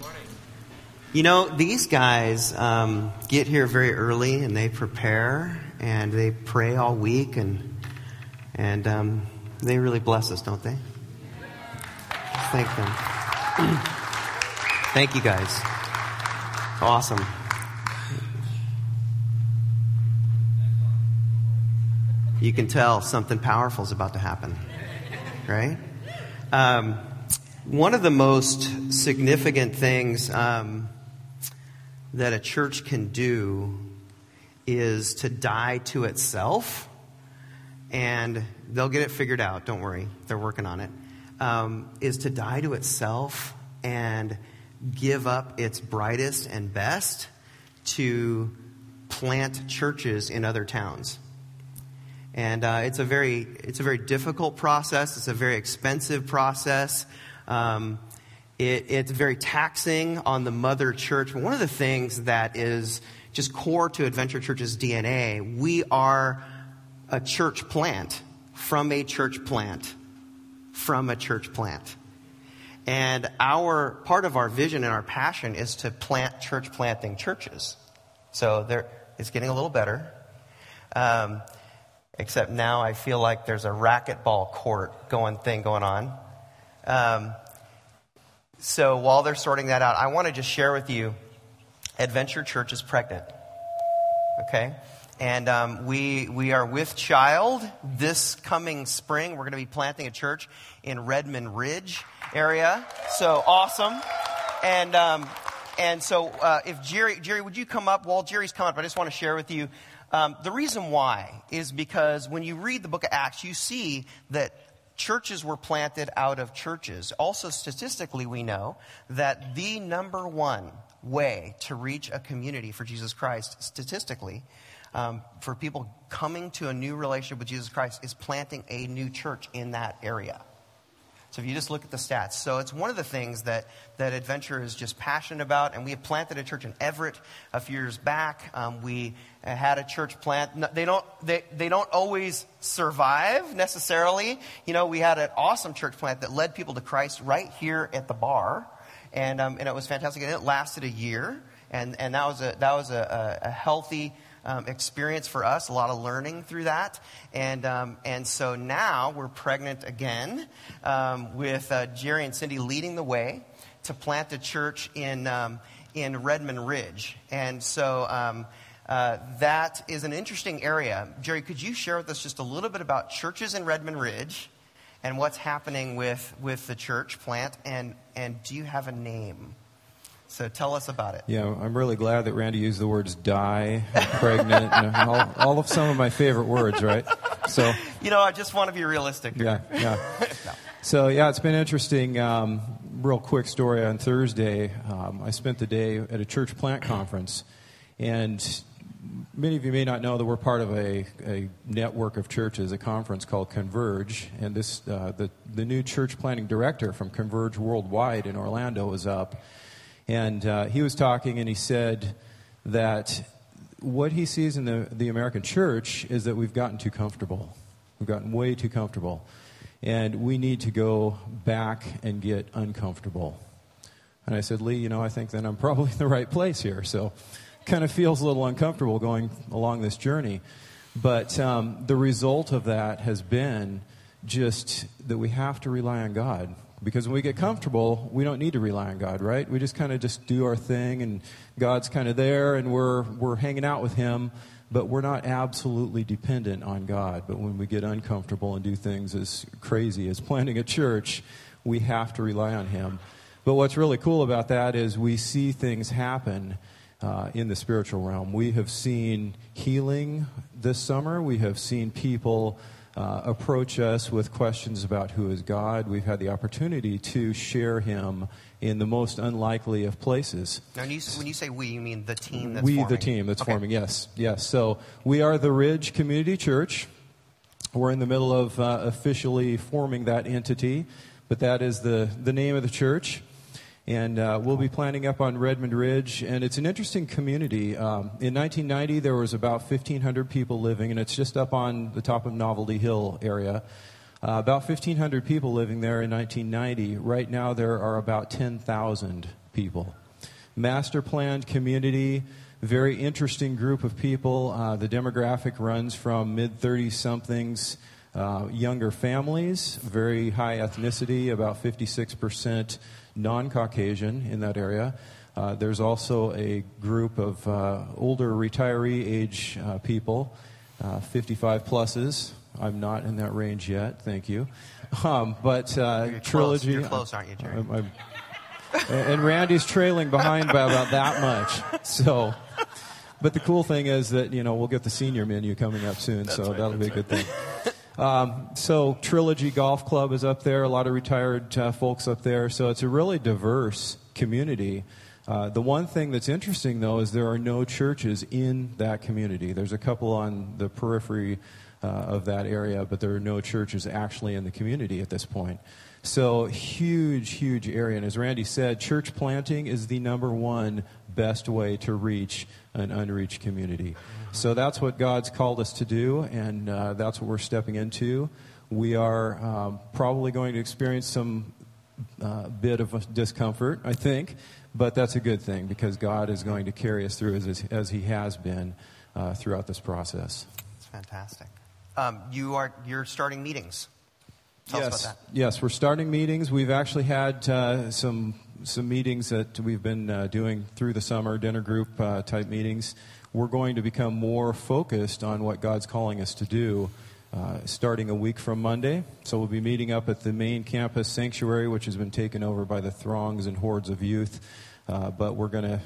You know, these guys get here very early, and they prepare, and they pray all week, and they really bless us, don't they? Thank them. Thank you, guys. Awesome. You can tell something powerful is about to happen, right? One of the most significant things that a church can do is to die to itself, and they'll get it figured out. Don't worry, they're working on it. Is to die to itself and give up its brightest and best to plant churches in other towns. And it's a very difficult process. It's a very expensive process. It's very taxing on the mother church. But one of the things that is just core to Adventure Church's DNA, we are a church plant from a church plant from a church plant. And part of our vision and our passion is to plant church planting churches. So it's getting a little better. Except now I feel like there's a racquetball court going on. So while they're sorting that out, I want to just share with you, Adventure Church is pregnant. Okay? And we are with child. This coming spring, we're going to be planting a church in Redmond Ridge area. So awesome. And so if Jerry, would you come up? While Jerry's coming up, I just want to share with you, the reason why is because when you read the book of Acts, you see that churches were planted out of churches. Also, statistically, we know that the number one way to reach a community for Jesus Christ, statistically, for people coming to a new relationship with Jesus Christ, is planting a new church in that area. So if you just look at the stats. So it's one of the things that Adventure is just passionate about. And we have planted a church in Everett a few years back. We had a church plant. They don't always survive necessarily. You know, we had an awesome church plant that led people to Christ right here at the bar. And it was fantastic. And it lasted a year. And that was a healthy experience for us, a lot of learning through that. And so now we're pregnant again with Jerry and Cindy leading the way to plant a church in Redmond Ridge. And so that is an interesting area. Jerry, could you share with us just a little bit about churches in Redmond Ridge and what's happening with the church plant? And do you have a name? So tell us about it. Yeah, I'm really glad that Randy used the words die, and pregnant, and all of some of my favorite words, right? So, I just want to be realistic here. Yeah. No. So, it's been interesting. Real quick story. On Thursday, I spent the day at a church plant conference, and many of you may not know that we're part of a network of churches, a conference called Converge, and this the new church planting director from Converge Worldwide in Orlando was up. And he was talking, and he said that what he sees in the American church is that we've gotten too comfortable. We've gotten way too comfortable. And we need to go back and get uncomfortable. And I said, Lee, I think that I'm probably in the right place here. So kind of feels a little uncomfortable going along this journey. But the result of that has been just that we have to rely on God. Because when we get comfortable, we don't need to rely on God, right? We just kind of just do our thing, and God's kind of there, and we're hanging out with Him, but we're not absolutely dependent on God. But when we get uncomfortable and do things as crazy as planting a church, we have to rely on Him. But what's really cool about that is we see things happen in the spiritual realm. We have seen healing this summer. We have seen people approach us with questions about who is God. We've had the opportunity to share Him in the most unlikely of places. Now, when you say we, you mean the team that's forming? The team that's forming, yes. So we are the Ridge Community Church. We're in the middle of officially forming that entity, but that is the name of the church. And we'll be planting up on Redmond Ridge. And it's an interesting community. In 1990, there was about 1,500 people living, and it's just up on the top of Novelty Hill area. About 1,500 people living there in 1990. Right now, there are about 10,000 people. Master planned community, very interesting group of people. The demographic runs from mid-30-somethings, younger families, very high ethnicity, about 56% non-Caucasian in that area. There's also a group of older retiree age people, 55-pluses. I'm not in that range yet, thank you. But You're Trilogy... You're close, aren't you, Jerry? And Randy's trailing behind by about that much. So, but the cool thing is that, we'll get the senior menu coming up soon, so that'll be a good thing. So Trilogy Golf Club is up there, a lot of retired folks up there, so it's a really diverse community. The one thing that's interesting, though, is there are no churches in that community. There's a couple on the periphery of that area, but there are no churches actually in the community at this point. So huge area. And as Randy said, church planting is the number one best way to reach an unreached community. So that's what God's called us to do, and that's what we're stepping into. We are probably going to experience some bit of a discomfort, I think, but that's a good thing because God is going to carry us through as He has been throughout this process. That's fantastic. You're starting meetings. Tell us about that. Yes, we're starting meetings. We've actually had some meetings that we've been doing through the summer, dinner group type meetings. We're going to become more focused on what God's calling us to do starting a week from Monday. So we'll be meeting up at the main campus sanctuary, which has been taken over by the throngs and hordes of youth. But we're going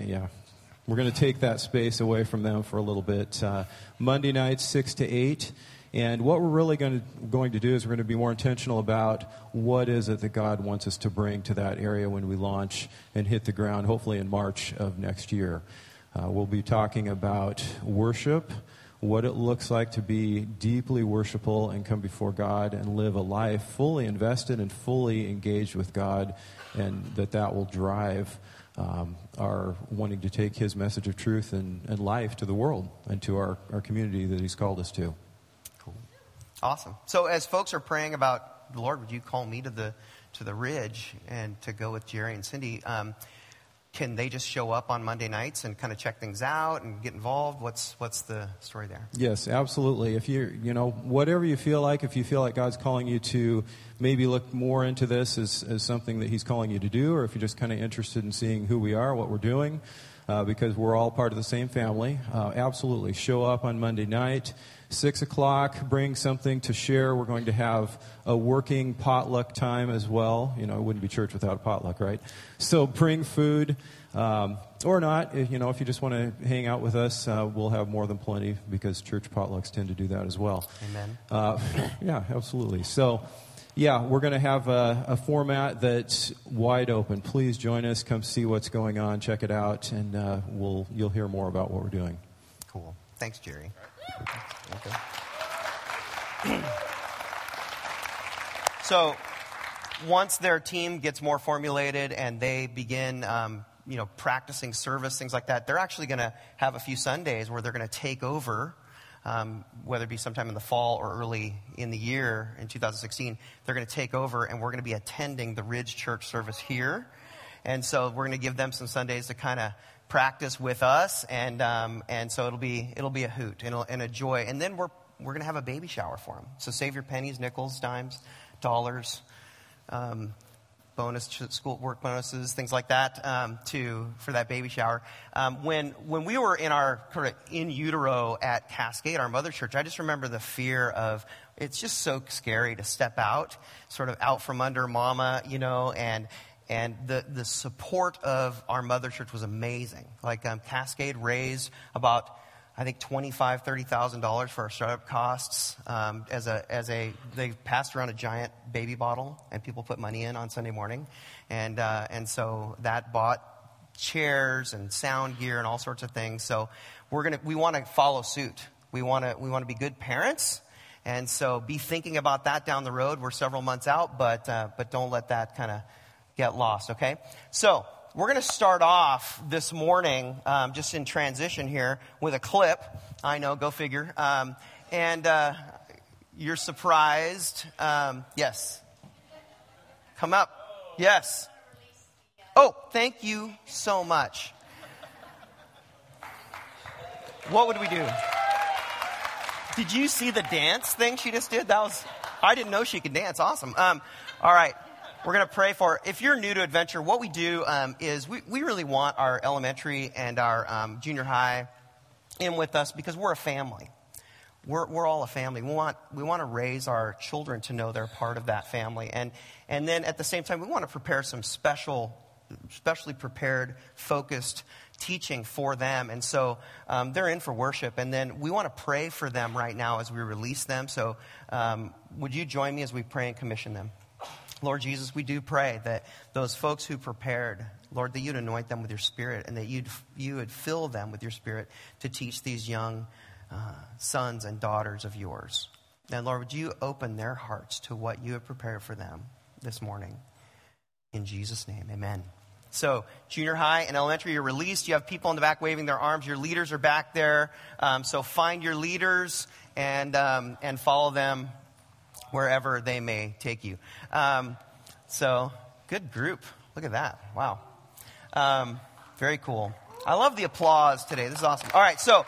to take that space away from them for a little bit. Monday nights, 6 to 8. And what we're really going to do is we're going to be more intentional about what is it that God wants us to bring to that area when we launch and hit the ground, hopefully in March of next year. We'll be talking about worship, what it looks like to be deeply worshipful and come before God and live a life fully invested and fully engaged with God, and that will drive our wanting to take His message of truth and life to the world and to our community that He's called us to. Awesome. So as folks are praying about, Lord, would you call me to the Ridge and to go with Jerry and Cindy? Can they just show up on Monday nights and kind of check things out and get involved? What's the story there? Yes, absolutely. If whatever you feel like, if you feel like God's calling you to maybe look more into this as something that He's calling you to do, or if you're just kind of interested in seeing who we are, what we're doing, because we're all part of the same family, absolutely. Show up on Monday night. 6 o'clock, bring something to share. We're going to have a working potluck time as well. It wouldn't be church without a potluck, right? So bring food, or not. If you just want to hang out with us, we'll have more than plenty because church potlucks tend to do that as well. Amen. Yeah, absolutely. So, we're going to have a format that's wide open. Please join us. Come see what's going on. Check it out, and you'll hear more about what we're doing. Cool. Thanks, Jerry. Okay. So once their team gets more formulated and they begin, practicing service, things like that, they're actually going to have a few Sundays where they're going to take over, whether it be sometime in the fall or early in the year in 2016. They're going to take over, and we're going to be attending the Ridge Church service here. And so we're going to give them some Sundays to kind of practice with us, and so it'll be a hoot and a joy. And then we're going to have a baby shower for them. So save your pennies, nickels, dimes, dollars, bonus school work bonuses, things like that, for that baby shower. When we were in utero at Cascade, our mother church, I just remember the fear of, it's just so scary to step out, sort of out from under mama, and the support of our mother church was amazing. Like Cascade raised about, I think, $25,000, $30,000 for our startup costs. They passed around a giant baby bottle, and people put money in on Sunday morning, and so that bought chairs and sound gear and all sorts of things. So we want to follow suit. We want to be good parents. And so be thinking about that down the road. We're several months out, but don't let that kind of get lost, okay? So we're going to start off this morning, just in transition here, with a clip. I know, go figure. And you're surprised. Yes. Come up. Yes. Oh, thank you so much. What would we do? Did you see the dance thing she just did? I didn't know she could dance. Awesome. All right. We're going to pray for her. If you're new to Adventure, what we do is we really want our elementary and our junior high in with us because we're a family. We're all a family. We want to raise our children to know they're part of that family. And then at the same time, we want to prepare some specially prepared, focused teaching for them. And so they're in for worship. And then we want to pray for them right now as we release them. So would you join me as we pray and commission them? Lord Jesus, we do pray that those folks who prepared, Lord, that you'd anoint them with your Spirit and that you would fill them with your Spirit to teach these young sons and daughters of yours. And Lord, would you open their hearts to what you have prepared for them this morning? In Jesus' name, amen. So, junior high and elementary, you're released. You have people in the back waving their arms. Your leaders are back there. So find your leaders and follow them wherever they may take you. So, good group. Look at that. Wow. Very cool. I love the applause today. This is awesome. All right, so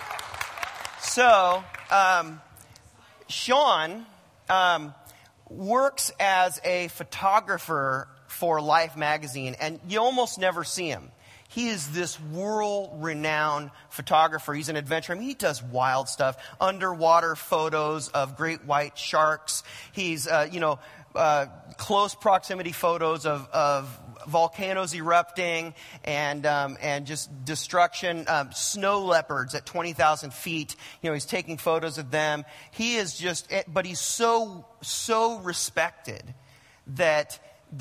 Sean works as a photographer for Life magazine, and you almost never see him. He is this world-renowned photographer. He's an adventurer. I mean, he does wild stuff. Underwater photos of great white sharks. He's, close proximity photos of volcanoes erupting and just destruction. Snow leopards at 20,000 feet. He's taking photos of them. He is but he's so respected that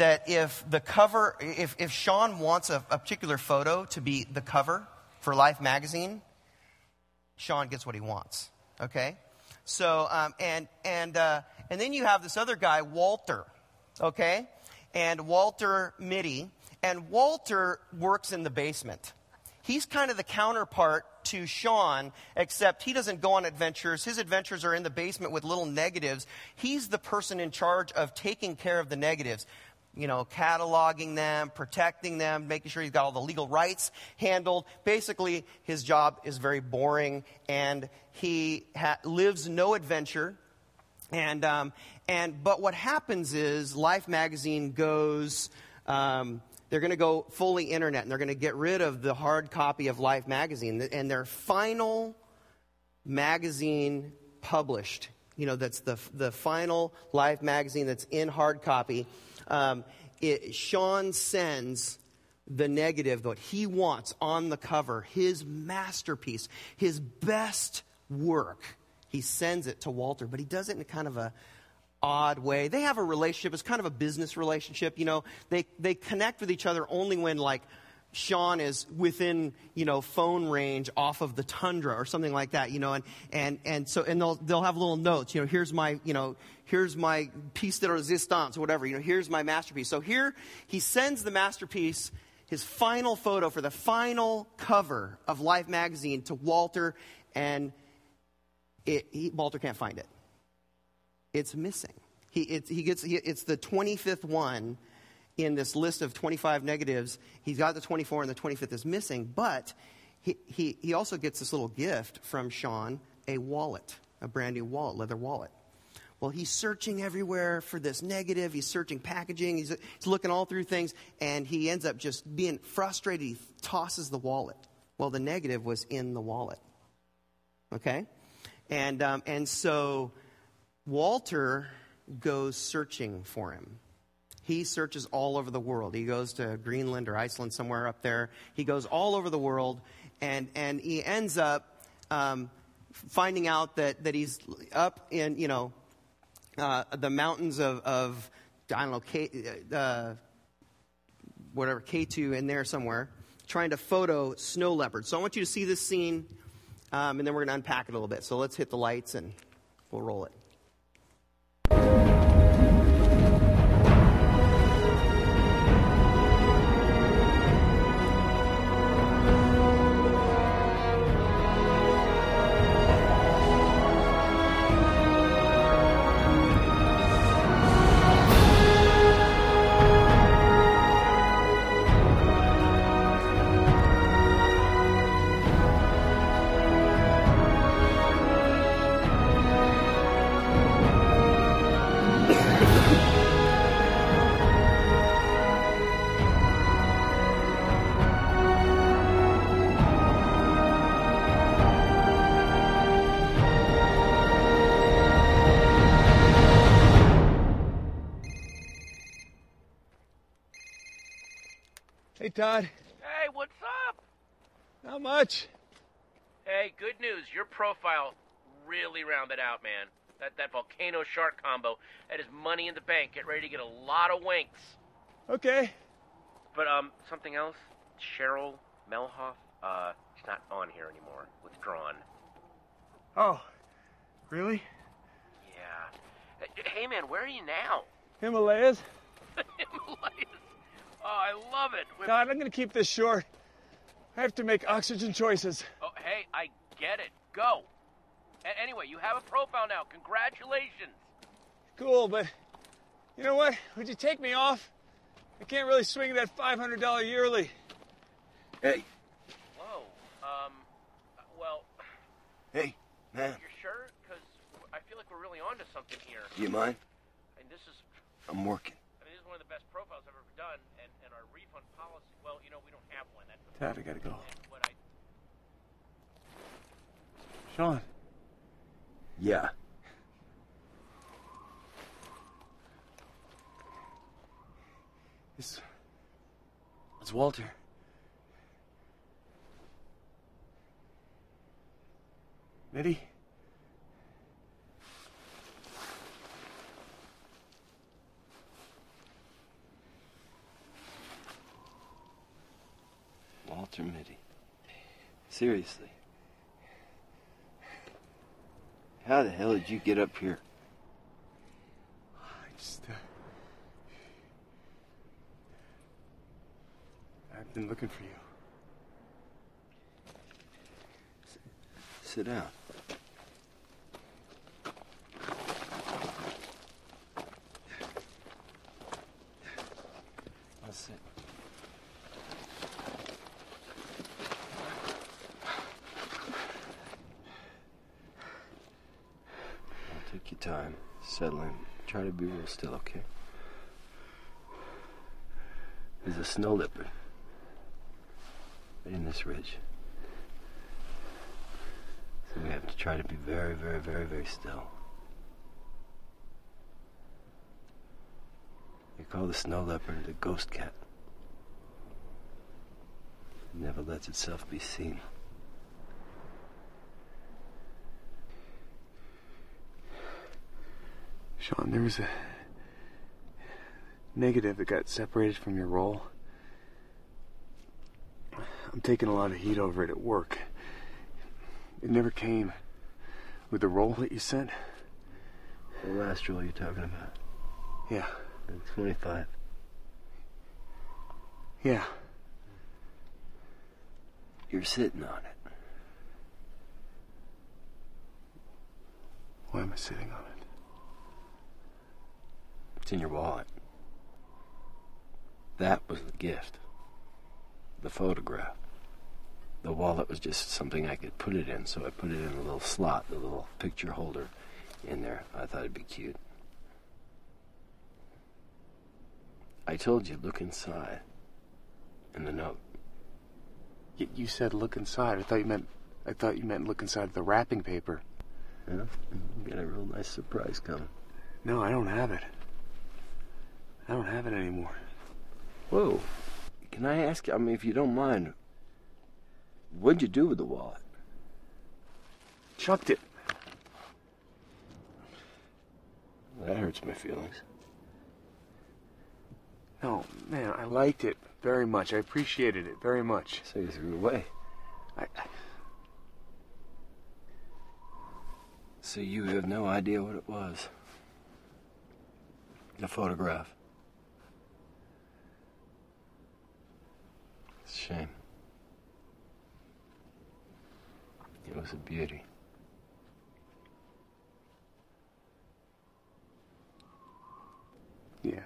if Sean wants a particular photo to be the cover for Life magazine, Sean gets what he wants. Okay, so and then you have this other guy, Walter. Okay, and Walter Mitty, and Walter works in the basement. He's kind of the counterpart to Sean, except he doesn't go on adventures. His adventures are in the basement with little negatives. He's the person in charge of taking care of the negatives. Cataloging them, protecting them, making sure he's got all the legal rights handled. Basically, his job is very boring, and he lives no adventure. But what happens is Life magazine goes. They're going to go fully internet, and they're going to get rid of the hard copy of Life magazine. And their final magazine published, that's the final Life magazine that's in hard copy. Sean sends the negative, what he wants on the cover, his masterpiece, his best work. He sends it to Walter, but he does it in kind of a odd way. They have a relationship. It's kind of a business relationship. They connect with each other only when, Sean is within, phone range off of the tundra or something like that, and so they'll have little notes, here's my piece de resistance or whatever, here's my masterpiece. So here he sends the masterpiece, his final photo for the final cover of Life magazine to Walter, and Walter can't find it. It's missing. It's the 25th one in this list of 25 negatives. He's got the 24 and the 25th is missing, but he also gets this little gift from Sean, a wallet, a brand new wallet, leather wallet. Well, he's searching everywhere for this negative. He's searching packaging. He's looking all through things, and he ends up just being frustrated. He tosses the wallet. Well, the negative was in the wallet. Okay? And so Walter goes searching for him. He searches all over the world. He goes to Greenland or Iceland, somewhere up there. He goes all over the world, and he ends up finding out that he's up in, the mountains of I don't know, K2 in there somewhere, trying to photo snow leopards. So I want you to see this scene, and then we're going to unpack it a little bit. So let's hit the lights, and we'll roll it. Todd. Hey, what's up? Not much. Hey, good news. Your profile really rounded out, man. That volcano shark combo, that is money in the bank. Get ready to get a lot of winks. Okay. But, something else? Cheryl Melhoff, she's not on here anymore. Withdrawn. Oh, really? Yeah. Hey, man, where are you now? Himalayas? Himalayas. Oh, I love it. Todd, I'm gonna keep this short. I have to make oxygen choices. Oh, hey, I get it. Go. Anyway, you have a profile now. Congratulations. Cool, but you know what? Would you take me off? I can't really swing that $500 yearly. Hey. Whoa. Well... Hey, man. You're sure? Because I feel like we're really onto something here. Do you mind? And this is... I'm working. I mean, this is one of the best profiles I've ever done, and our refund policy... Well, you know, we don't have one. That's the Todd, I gotta go. what I... Sean. Yeah. It's Walter. Mitty? Walter Mitty. Seriously. How the hell did you get up here? I've been looking for you. Sit down. I'll sit. Take your time. Settle in. Try to be real still, okay? There's a snow leopard in this ridge. So we have to try to be very, very, very, very still. They call the snow leopard the ghost cat. It never lets itself be seen. Sean, there was a negative that got separated from your roll. I'm taking a lot of heat over it at work. It never came with the roll that you sent. The last roll you're talking about? Yeah. The 25. Yeah. You're sitting on it. Why am I sitting on it? It's in your wallet. That was the gift. The photograph. The wallet was just something I could put it in, so I put it in a little slot, the little picture holder in there. I thought it'd be cute. I told you, look inside. In the note. You said look inside. I thought you meant look inside the wrapping paper. Yeah? You got a real nice surprise coming. No, I don't have it. I don't have it anymore. Whoa. Can I ask you, if you don't mind, what'd you do with the wallet? Chucked it. That hurts my feelings. No, man, I liked it very much. I appreciated it very much. So you threw it away. So you have no idea what it was? The photograph. It's a shame. It was a beauty. Yeah.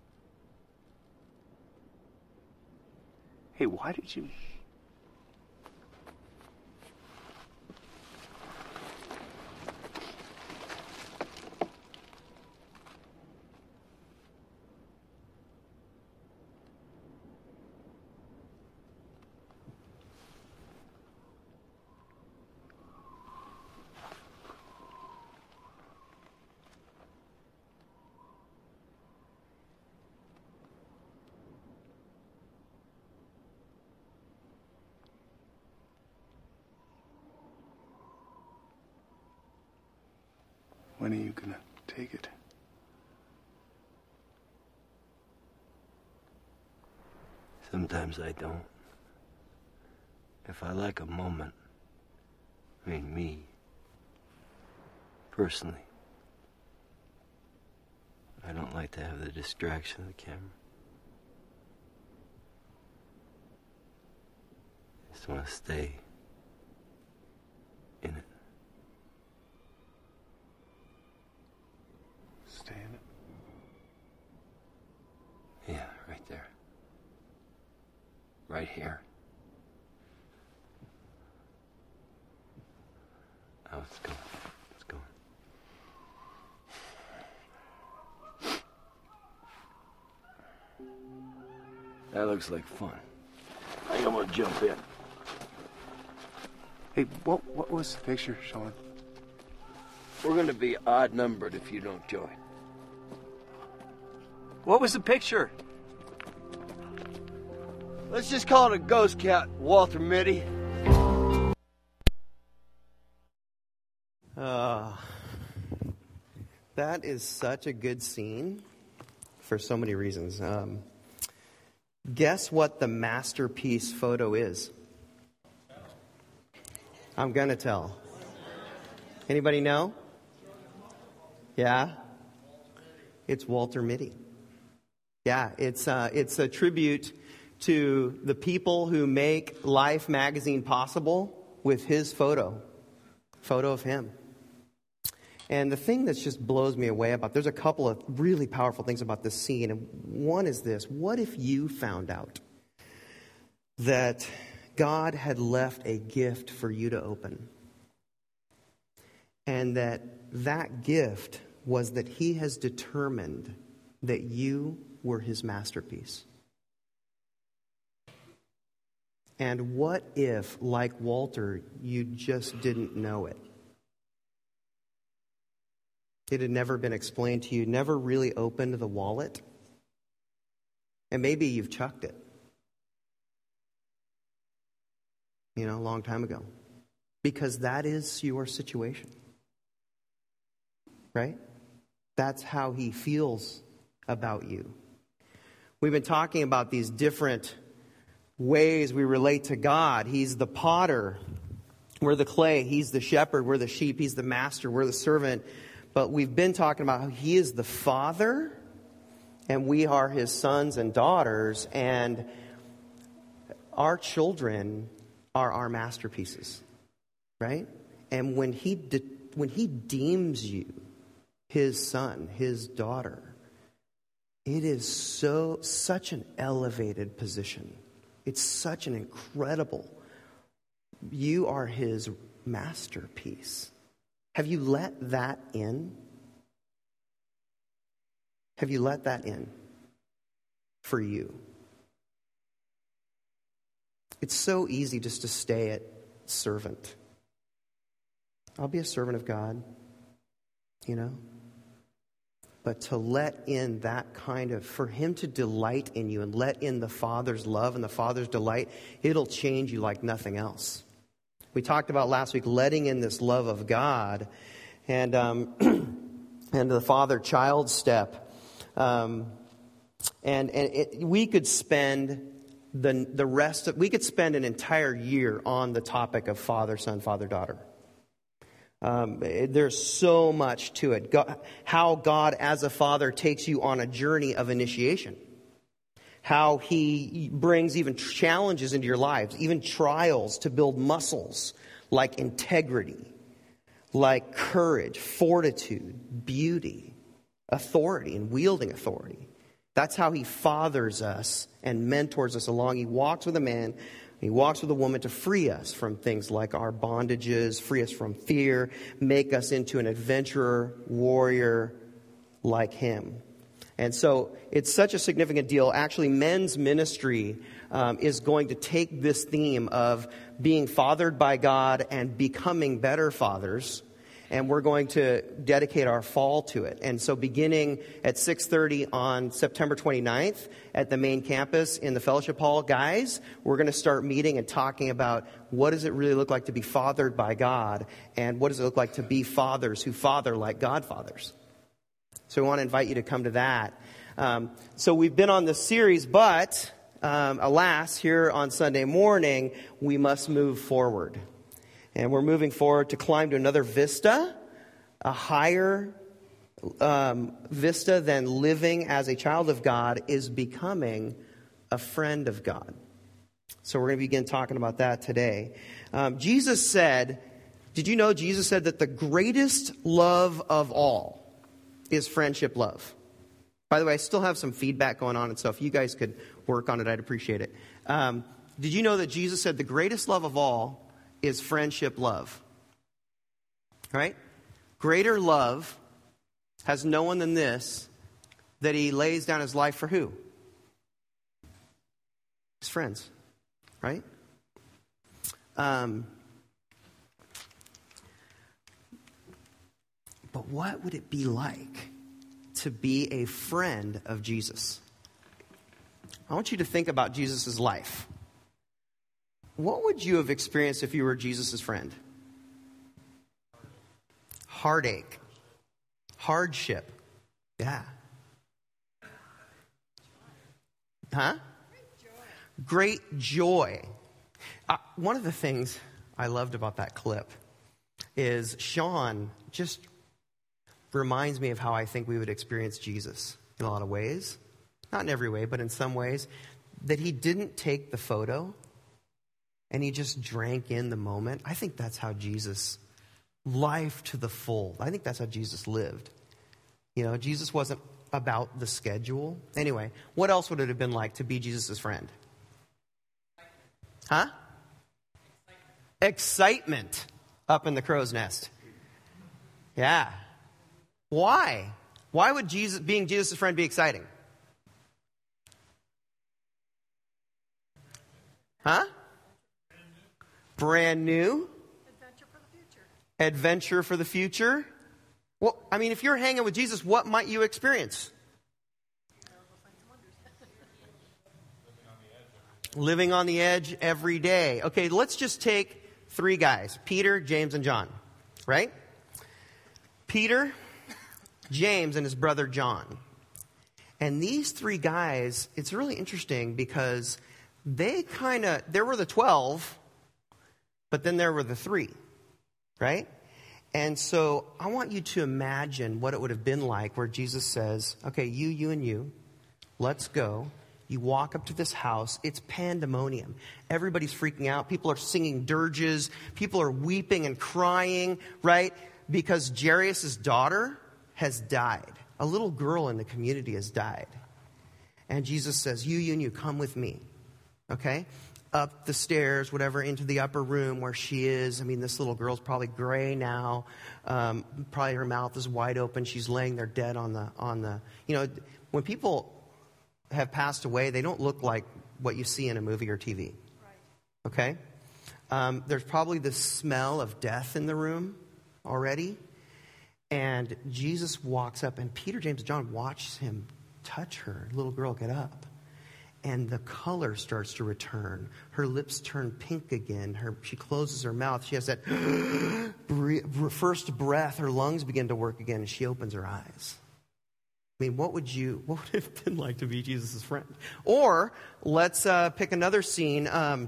Hey, why did you... When are you gonna take it? Sometimes I don't. If I like a moment, me, personally, I don't like to have the distraction of the camera. I just want to stay in it. Stay in it. Yeah, right there. Right here. Oh, it's going. It's going. That looks like fun. I think I'm gonna jump in. Hey, what was the picture, Sean? We're gonna be odd numbered if you don't join. What was the picture? Let's just call it a ghost cat, Walter Mitty. That is such a good scene for so many reasons. Guess what the masterpiece photo is? I'm going to tell. Anybody know? Yeah? It's Walter Mitty. Yeah, it's a tribute to the people who make Life magazine possible with his photo of him. And the thing that just blows me away there's a couple of really powerful things about this scene. And one is this: what if you found out that God had left a gift for you to open? And that gift was that he has determined that you were his masterpiece. And what if, like Walter, you just didn't know it? It had never been explained to you, never really opened the wallet. And maybe you've chucked it. A long time ago. Because that is your situation. Right? That's how he feels about you. We've been talking about these different ways we relate to God. He's the potter. We're the clay. He's the shepherd. We're the sheep. He's the master. We're the servant. But we've been talking about how he is the Father, and we are his sons and daughters, and our children are our masterpieces, right? And when he deems you his son, his daughter, it is such an elevated position. It's such an incredible. You are his masterpiece. Have you let that in? Have you let that in for you? It's so easy just to stay at servant. I'll be a servant of God, But to let in that for him to delight in you and let in the Father's love and the Father's delight, it'll change you like nothing else. We talked about last week letting in this love of God and the father-child step. We could spend we could spend an entire year on the topic of father-son, father-daughter. There's so much to it. How God as a father takes you on a journey of initiation. How he brings even challenges into your lives, even trials to build muscles like integrity, like courage, fortitude, beauty, authority, and wielding authority. That's how he fathers us and mentors us along. He walks with a man, he walks with a woman to free us from things like our bondages, free us from fear, make us into an adventurer, warrior like him. And so it's such a significant deal. Actually, men's ministry is going to take this theme of being fathered by God and becoming better fathers And we're going to dedicate our fall to it. And so beginning at 6:30 on September 29th at the main campus in the fellowship hall, guys, we're going to start meeting and talking about what does it really look like to be fathered by God, and what does it look like to be fathers who father like God fathers. So we want to invite you to come to that. So we've been on this series, but alas, here on Sunday morning, we must move forward. And we're moving forward to climb to another vista, a higher vista than living as a child of God is becoming a friend of God. So we're going to begin talking about that today. Jesus said, did you know Jesus said that the greatest love of all is friendship love? By the way, I still have some feedback going on, and so if you guys could work on it, I'd appreciate it. Did you know that Jesus said the greatest love of all is friendship love? Right? Greater love has no one than this, that he lays down his life for who? His friends. Right? But what would it be like to be a friend of Jesus? I want you to think about Jesus' life. What would you have experienced if you were Jesus' friend? Heartache. Hardship. Yeah. Huh? Great joy. One of the things I loved about that clip is Sean just reminds me of how I think we would experience Jesus in a lot of ways. Not in every way, but in some ways. That he didn't take the photo and he just drank in the moment. I think that's how Jesus, life to the full. I think that's how Jesus lived. You know, Jesus wasn't about the schedule. Anyway, what else would it have been like to be Jesus' friend? Huh? Excitement up in the crow's nest. Yeah. Why? Why would being Jesus' friend be exciting? Huh? Brand new. Adventure for the future. Adventure for the future. Well, I mean, if you're hanging with Jesus, what might you experience? Living on the edge every day. Okay, let's just take three guys. Peter, James, and John. Right? Peter, James, and his brother John. And these three guys, it's really interesting because there were the 12, but then there were the three, right? And so I want you to imagine what it would have been like where Jesus says, okay, you, and you, let's go. You walk up to this house. It's pandemonium. Everybody's freaking out. People are singing dirges. People are weeping and crying, right? Because Jairus' daughter has died. A little girl in the community has died. And Jesus says, you, and you, come with me. Okay? Up the stairs, whatever, into the upper room where she is. I mean, this little girl's probably gray now. Probably her mouth is wide open. She's laying there dead on the. You know, when people have passed away, they don't look like what you see in a movie or TV. Right. Okay? There's probably the smell of death in the room already. And Jesus walks up, and Peter, James, and John watch him touch her. Little girl get up. And the color starts to return. Her lips turn pink again. She closes her mouth. She has that first breath. Her lungs begin to work again, and she opens her eyes. I mean, what would it have been like to be Jesus' friend? Or let's pick another scene.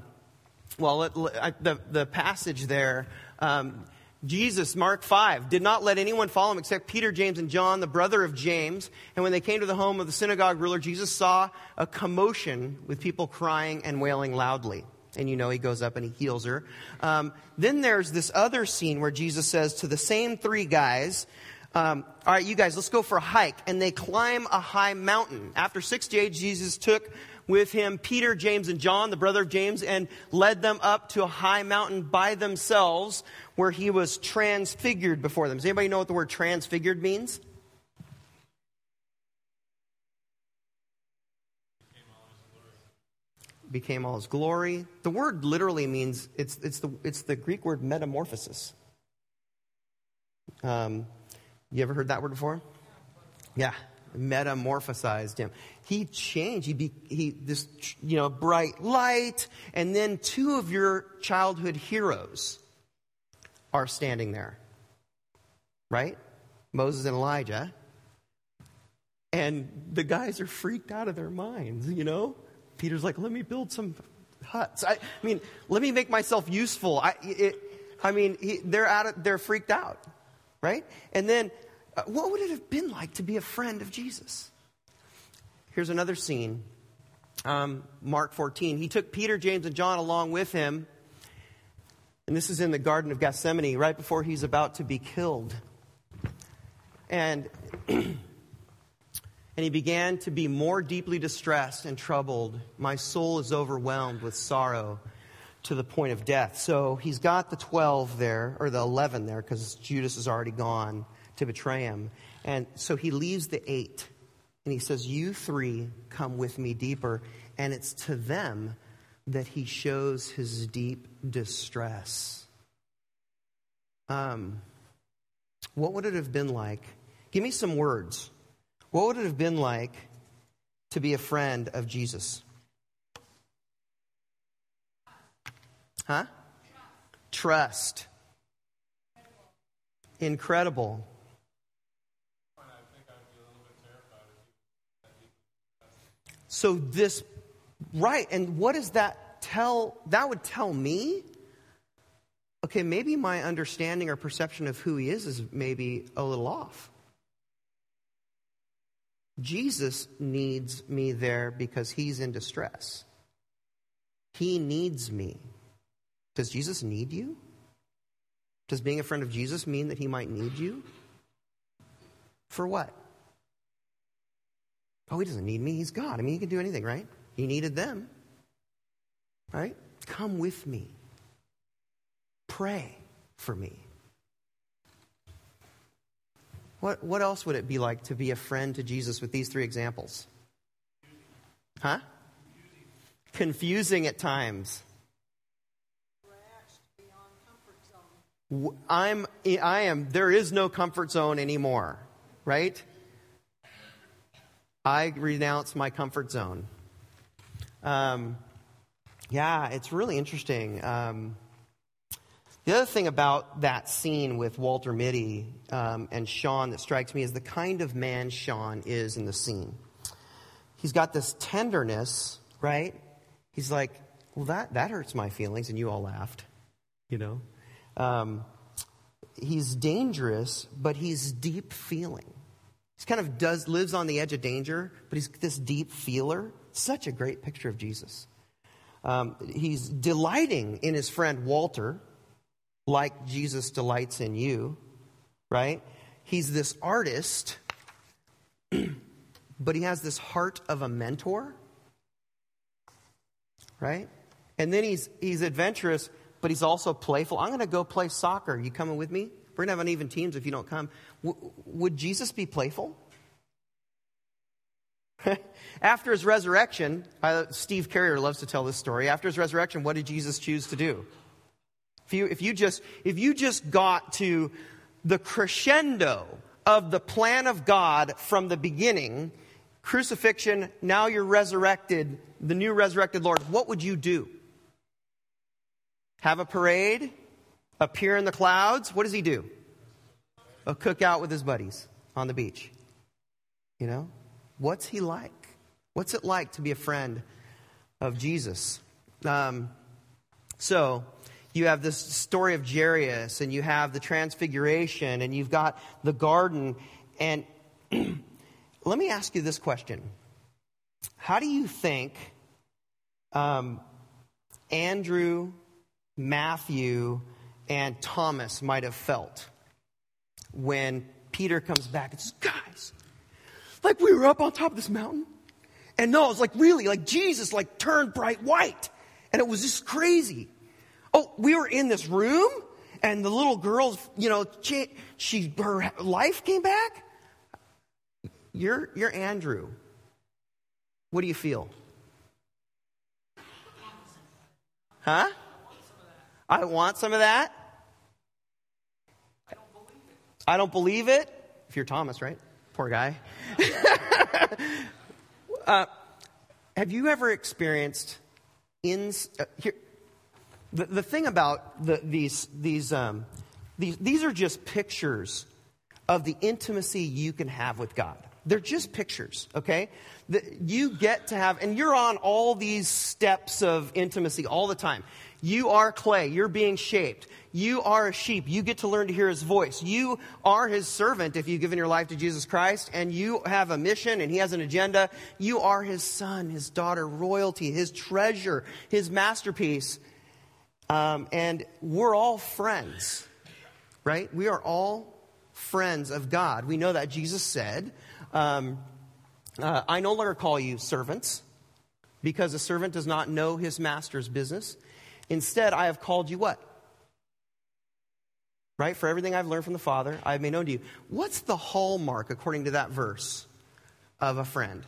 The passage there. Jesus, Mark 5, did not let anyone follow him except Peter, James, and John, the brother of James. And when they came to the home of the synagogue ruler, Jesus saw a commotion with people crying and wailing loudly. And you know, he goes up and he heals her. Then there's this other scene where Jesus says to the same three guys, all right, you guys, let's go for a hike. And they climb a high mountain. After 6 days, Jesus took with him Peter, James, and John, the brother of James, and led them up to a high mountain by themselves where he was transfigured before them. Does anybody know what the word transfigured means? Became all his glory. The word literally means, it's the Greek word metamorphosis. You ever heard that word before? Yeah. Metamorphosized him. He changed. He this, bright light. And then two of your childhood heroes are standing there. Right? Moses and Elijah. And the guys are freaked out of their minds, Peter's like, let me build some huts. Let me make myself useful. They're freaked out. Right? And then, what would it have been like to be a friend of Jesus? Here's another scene. Mark 14. He took Peter, James, and John along with him. And this is in the Garden of Gethsemane, right before he's about to be killed. And he began to be more deeply distressed and troubled. My soul is overwhelmed with sorrow to the point of death. So he's got the 12 there, or the 11 there, because Judas is already gone to betray him. And so he leaves the 8. And he says, you 3 come with me deeper. And it's to them that he shows his deep distress. What would it have been like? Give me some words. What would it have been like to be a friend of Jesus? Huh? Trust. Incredible. So this, right, and what does that tell? That would tell me, okay, maybe my understanding or perception of who he is maybe a little off. Jesus needs me there because he's in distress. He needs me. Does Jesus need you? Does being a friend of Jesus mean that he might need you? For what? Oh, he doesn't need me. He's God. He can do anything, right? He needed them. Right? Come with me. Pray for me. What else would it be like to be a friend to Jesus with these 3 examples? Huh? Confusing at times. There is no comfort zone anymore, right? I renounce my comfort zone. It's really interesting. The other thing about that scene with Walter Mitty and Sean that strikes me is the kind of man Sean is in the scene. He's got this tenderness, right? He's like, well, that hurts my feelings, and you all laughed, He's dangerous, but he's deep feeling. He kind of lives on the edge of danger, but he's this deep feeler. Such a great picture of Jesus. He's delighting in his friend Walter, like Jesus delights in you, right? He's this artist, but he has this heart of a mentor, right? And then he's adventurous, but he's also playful. I'm going to go play soccer. You coming with me? We're going to have uneven teams if you don't come. Would Jesus be playful? After his resurrection, Steve Carrier loves to tell this story. After his resurrection, what did Jesus choose to do? If you just got to the crescendo of the plan of God from the beginning, crucifixion, now you're resurrected, the new resurrected Lord, what would you do? Have a parade? Appear in the clouds? What does he do? A cookout with his buddies on the beach. What's he like? What's it like to be a friend of Jesus? So you have this story of Jairus, and you have the transfiguration, and you've got the garden. And let me ask you this question. How do you think Andrew, Matthew, and Thomas might have felt when Peter comes back and says, guys, like we were up on top of this mountain, and no, it was like really, like Jesus like turned bright white, and it was just crazy. Oh, we were in this room, and the little girl, her life came back. You're Andrew. What do you feel? Huh? I want some of that. I don't believe it. If you're Thomas, right? Poor guy. Have you ever experienced the thing about these are just pictures of the intimacy you can have with God. They're just pictures, okay? You get to have, and you're on all these steps of intimacy all the time. You are clay. You're being shaped. You are a sheep. You get to learn to hear his voice. You are his servant if you've given your life to Jesus Christ, and you have a mission and he has an agenda. You are his son, his daughter, royalty, his treasure, his masterpiece. And we're all friends, right? We are all friends of God. We know that Jesus said, I no longer call you servants, because a servant does not know his master's business. Instead, I have called you what? Right? For everything I've learned from the Father, I have made known to you. What's the hallmark, according to that verse, of a friend?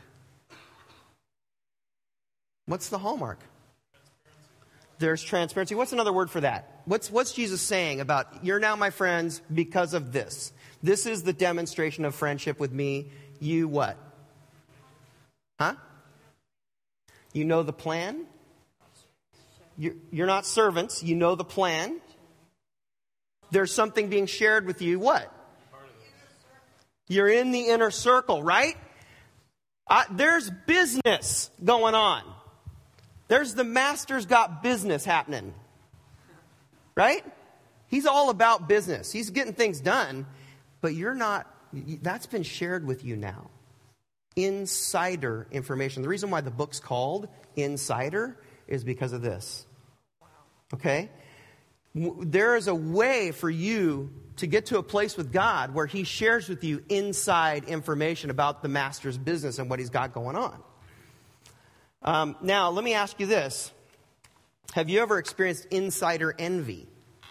What's the hallmark? There's transparency. What's another word for that? What's Jesus saying about, you're now my friends because of this? This is the demonstration of friendship with me. You what? Huh? You know the plan? You're not servants. You know the plan. There's something being shared with you. What? You're in the inner circle, right? There's business going on. There's the master's got business happening. Right? He's all about business. He's getting things done. But you're not. That's been shared with you now. Insider information. The reason why the book's called Insider is because of this. Okay? There is a way for you to get to a place with God where he shares with you inside information about the master's business and what he's got going on. Now, let me ask you this. Have you ever experienced insider envy?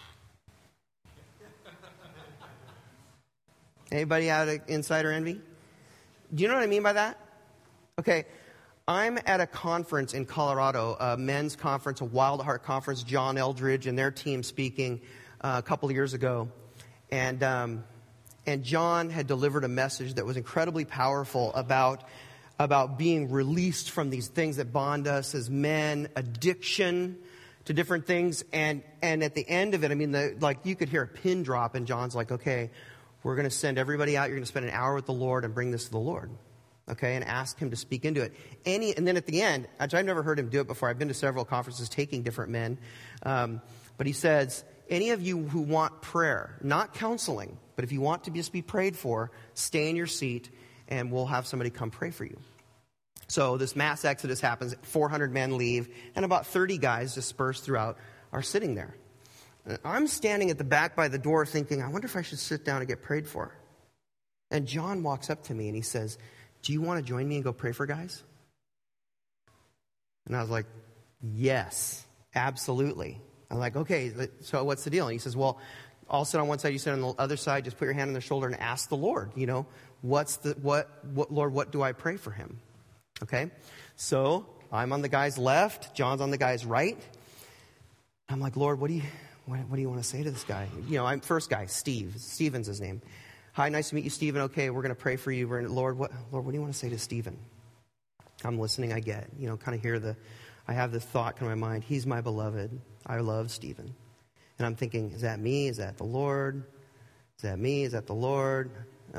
Anybody had insider envy? Do you know what I mean by that? Okay, I'm at a conference in Colorado, a men's conference, a Wild Heart conference, John Eldridge and their team speaking a couple of years ago. And John had delivered a message that was incredibly powerful about being released from these things that bond us as men, addiction to different things. And at the end of it, I mean, you could hear a pin drop, and John's like, okay, we're going to send everybody out. You're going to spend an hour with the Lord and bring this to the Lord. Okay, and ask him to speak into it. And then at the end, I've never heard him do it before. I've been to several conferences taking different men. But he says, any of you who want prayer, not counseling, but if you want to just be prayed for, stay in your seat and we'll have somebody come pray for you. So this mass exodus happens, 400 men leave, and about 30 guys dispersed throughout are sitting there. I'm standing at the back by the door thinking, I wonder if I should sit down and get prayed for. And John walks up to me and he says, do you want to join me and go pray for guys? And I was like, yes, absolutely. I'm like, okay, so what's the deal? And he says, well, I'll sit on one side, you sit on the other side, just put your hand on their shoulder and ask the Lord, Lord, what do I pray for him? Okay? So I'm on the guy's left, John's on the guy's right. I'm like, Lord, what do you want to say to this guy? I'm first guy, Stephen's his name. Hi, nice to meet you, Stephen. Okay, we're going to pray for you. Lord, what do you want to say to Stephen? I'm listening. I get, kind of hear I have this thought in my mind. He's my beloved. I love Stephen. And I'm thinking, is that me? Is that the Lord? Is that me? Is that the Lord?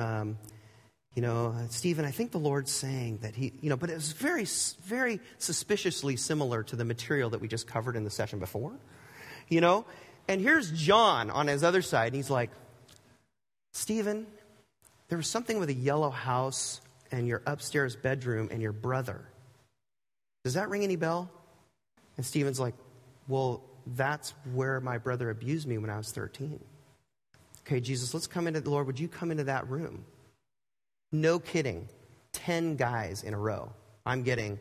Stephen, I think the Lord's saying that but it was very, very suspiciously similar to the material that we just covered in the session before. And here's John on his other side, and he's like, Stephen, there was something with a yellow house and your upstairs bedroom and your brother. Does that ring any bell? And Stephen's like, well, that's where my brother abused me when I was 13. Okay, Jesus, let's come into the Lord. Would you come into that room? No kidding. 10 guys in a row. I'm getting,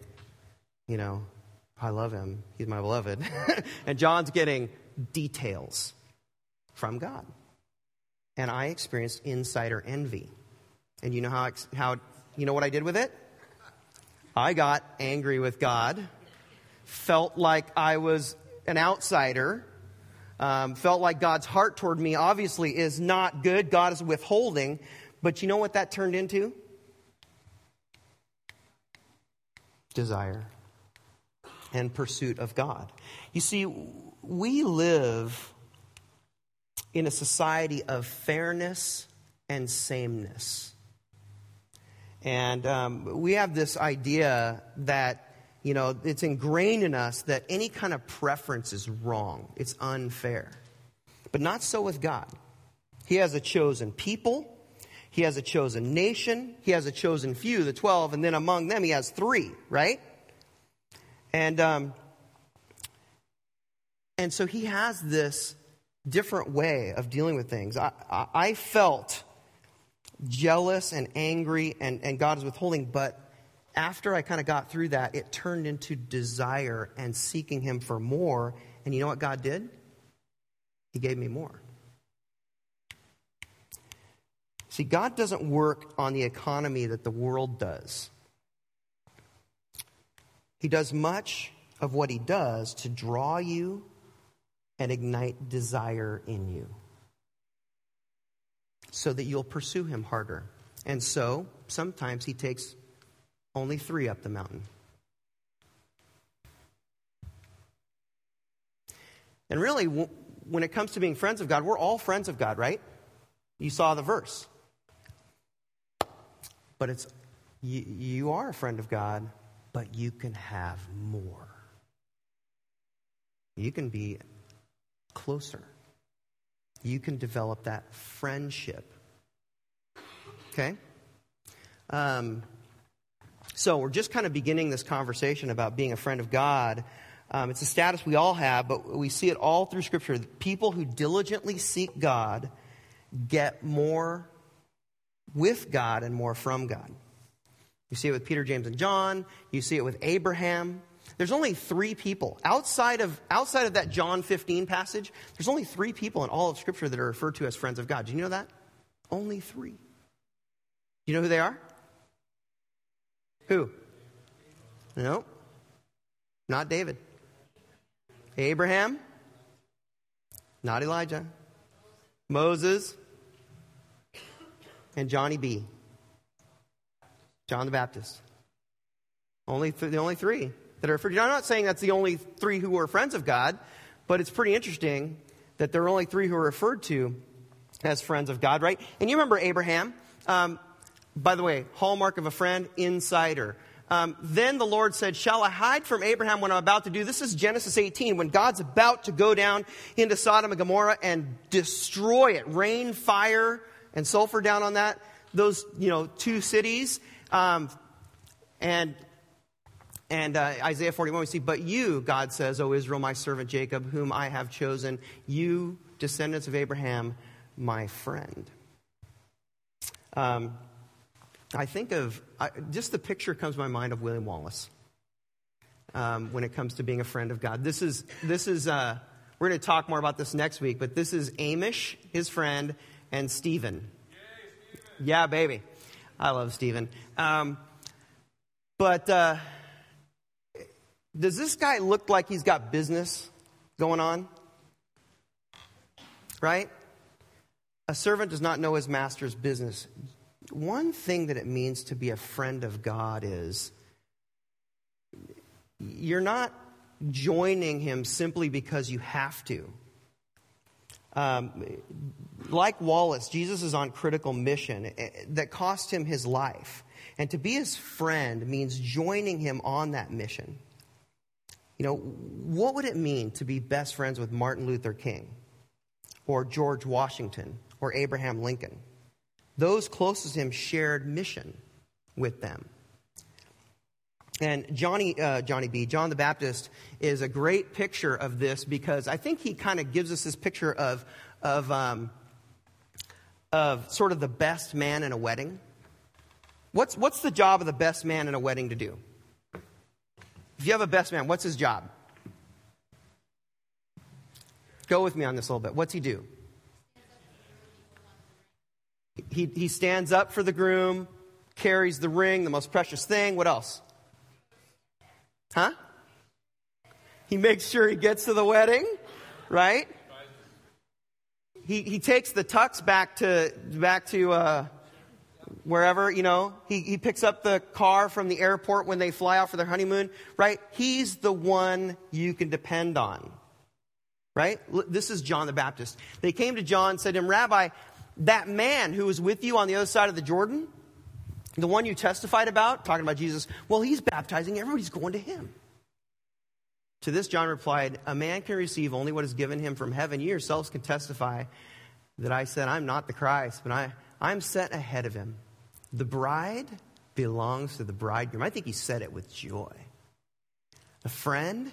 I love him. He's my beloved. And John's getting details from God. And I experienced insider envy. And you know how what I did with it? I got angry with God, felt like I was an outsider, Felt like God's heart toward me obviously is not good. God is withholding. But you know what that turned into? Desire and pursuit of God. You see, we live in a society of fairness and sameness. And we have this idea that, you know, it's ingrained in us that any kind of preference is wrong. It's unfair. But not so with God. He has a chosen people. He has a chosen nation. He has a chosen few, the 12. And then among them, he has 3, right? And so he has this different way of dealing with things. I felt jealous and angry, and God is withholding, but after I kind of got through that, it turned into desire and seeking him for more. And you know what God did? He gave me more. See, God doesn't work on the economy that the world does. He does much of what he does to draw you and ignite desire in you, so that you'll pursue him harder. And so, sometimes he takes only 3 up the mountain. And really, when it comes to being friends of God, we're all friends of God, right? You saw the verse. But it's you are a friend of God, but you can have more. You can be closer. You can develop that friendship. Okay? So we're just kind of beginning this conversation about being a friend of God. It's a status we all have, but we see it all through Scripture. People who diligently seek God get more with God and more from God. You see it with Peter, James, and John. You see it with Abraham. There's only 3 people. Outside of that John 15 passage, there's only 3 people in all of Scripture that are referred to as friends of God. Do you know that? Only 3. Do you know who they are? Who? No. Not David. Abraham. Not Elijah. Moses. And Johnny B. John the Baptist. The only 3 that are referred to. Now, I'm not saying that's the only 3 who were friends of God, but it's pretty interesting that there are only 3 who are referred to as friends of God, right? And you remember Abraham. By the way, hallmark of a friend, insider. Then the Lord said, shall I hide from Abraham what I'm about to do? This is Genesis 18, when God's about to go down into Sodom and Gomorrah and destroy it. Rain, fire, and sulfur down on that. Those, 2 cities. And Isaiah 41, we see, but you, God says, O Israel, my servant Jacob, whom I have chosen, you, descendants of Abraham, my friend. I think just the picture comes to my mind of William Wallace when it comes to being a friend of God. This is we're going to talk more about this next week, but this is Amish, his friend, and Stephen. Yay, Stephen. Yeah, baby. I love Stephen. But does this guy look like he's got business going on? Right? A servant does not know his master's business. One thing that it means to be a friend of God is you're not joining him simply because you have to. Like Wallace, Jesus is on critical mission that cost him his life. And to be his friend means joining him on that mission. What would it mean to be best friends with Martin Luther King or George Washington or Abraham Lincoln? Those closest to him shared mission with them. And John the Baptist is a great picture of this, because I think he kind of gives us this picture of sort of the best man in a wedding. What's the job of the best man in a wedding to do? If you have a best man, what's his job? Go with me on this a little bit. What's he do? He stands up for the groom, carries the ring, the most precious thing. What else? Huh? He makes sure he gets to the wedding, right? he takes the tux back to wherever, he picks up the car from the airport when they fly out for their honeymoon, right? He's the one you can depend on, right? This is John the Baptist. They came to John and said to him, Rabbi, that man who was with you on the other side of the Jordan, the one you testified about, talking about Jesus, well, he's baptizing, everybody's going to him. To this, John replied, a man can receive only what is given him from heaven. You yourselves can testify that I said, I'm not the Christ, but I'm sent ahead of him. The bride belongs to the bridegroom. I think he said it with joy. The friend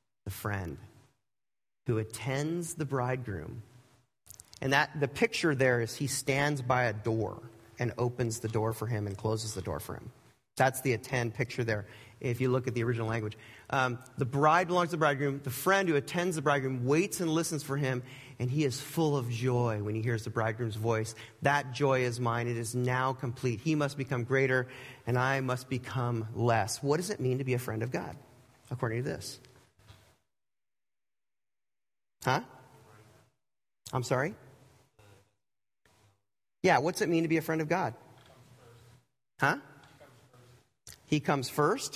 who attends the bridegroom. And that the picture there is he stands by a door and opens the door for him and closes the door for him. That's the attend picture there, if you look at the original language. The bride belongs to the bridegroom. The friend who attends the bridegroom waits and listens for him, and he is full of joy when he hears the bridegroom's voice. That joy is mine. It is now complete. He must become greater, and I must become less. What does it mean to be a friend of God, according to this? Huh? I'm sorry? Yeah, what's it mean to be a friend of God? Huh? He comes first.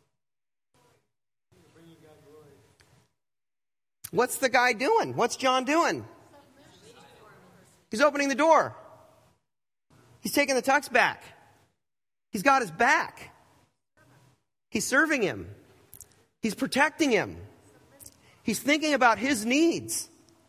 What's the guy doing? What's John doing? He's opening the door. He's taking the tux back. He's got his back. He's serving him. He's protecting him. He's thinking about his needs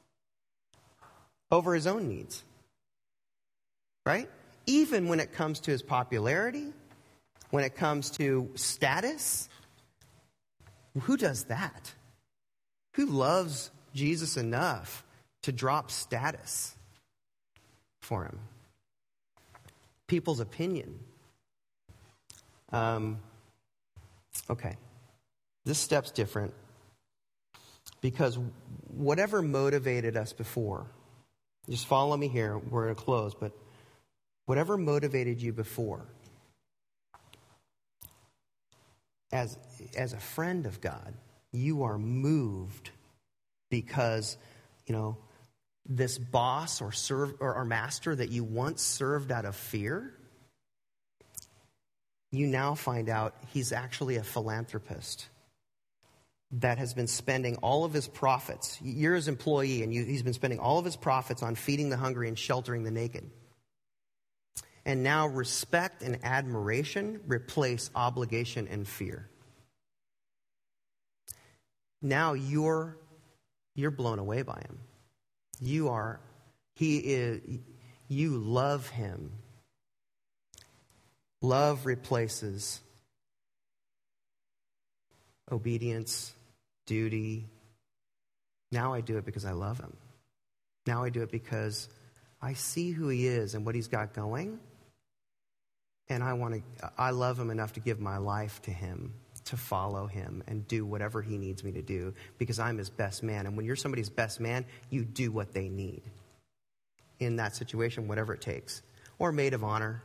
over his own needs. Right? Even when it comes to his popularity, when it comes to status, who does that? Who loves Jesus enough to drop status for him? People's opinion. Okay. This step's different because whatever motivated us before, just follow me here, we're going to close, but whatever motivated you before, as a friend of God, you are moved because, this boss or master that you once served out of fear, you now find out he's actually a philanthropist that has been spending all of his profits. You're his employee, and he's been spending all of his profits on feeding the hungry and sheltering the naked. And now respect and admiration replace obligation and fear. Now you're blown away by him. You love him. Love replaces obedience, duty. Now I do it because I love him. Now I do it because I see who he is and what he's got going. And I love him enough to give my life to him, to follow him and do whatever he needs me to do because I'm his best man. And when you're somebody's best man, you do what they need in that situation, whatever it takes. Or maid of honor,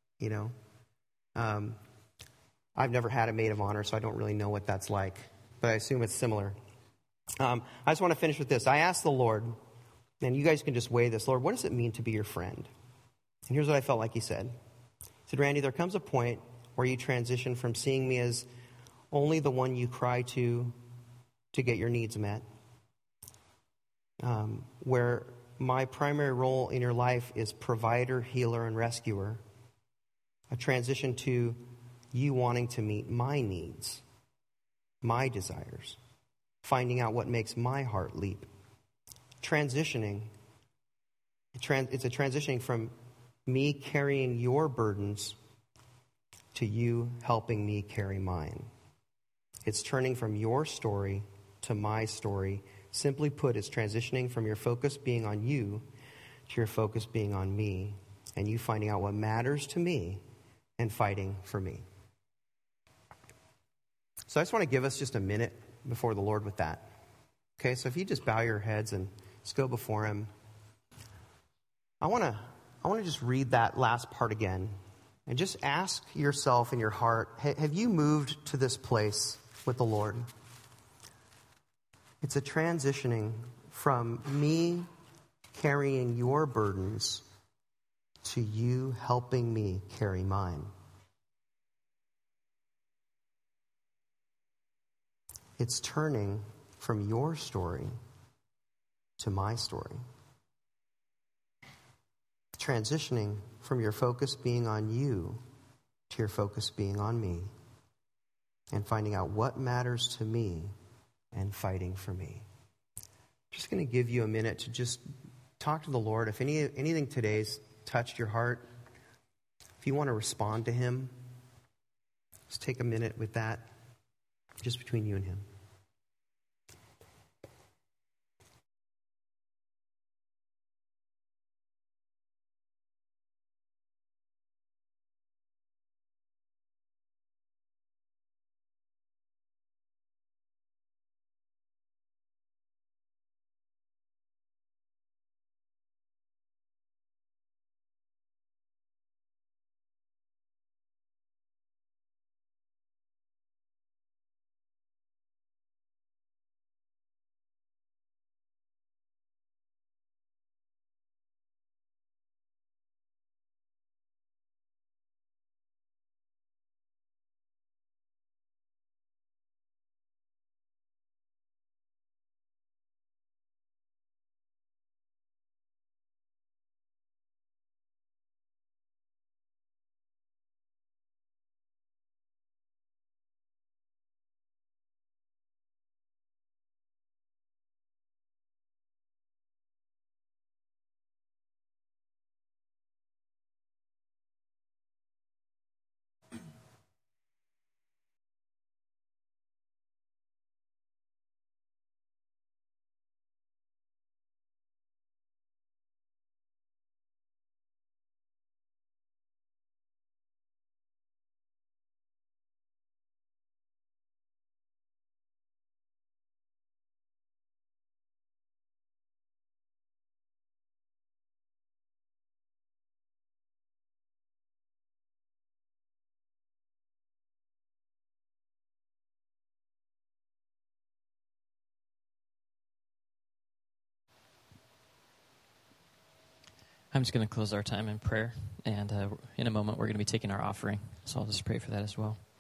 I've never had a maid of honor, so I don't really know what that's like, but I assume it's similar. I just want to finish with this. I asked the Lord, and you guys can just weigh this, Lord, what does it mean to be your friend? And here's what I felt like he said. He said, Randy, there comes a point where you transition from seeing me as only the one you cry to get your needs met, where my primary role in your life is provider, healer, and rescuer. A transition to you wanting to meet my needs, my desires, finding out what makes my heart leap. Transitioning. It's a transitioning from me carrying your burdens to you helping me carry mine. It's turning from your story to my story. Simply put, it's transitioning from your focus being on you to your focus being on me, and you finding out what matters to me and fighting for me. So I just want to give us just a minute before the Lord with that. Okay, so if you just bow your heads and just go before him. I want to just read that last part again and just ask yourself in your heart, have you moved to this place with the Lord? It's a transitioning from me carrying your burdens to you helping me carry mine. It's turning from your story to my story. Transitioning from your focus being on you to your focus being on me. And finding out what matters to me and fighting for me. Just going to give you a minute to just talk to the Lord. If anything today's touched your heart, if you want to respond to him, just take a minute with that, just between you and him. I'm just going to close our time in prayer, and in a moment we're going to be taking our offering, so I'll just pray for that as well.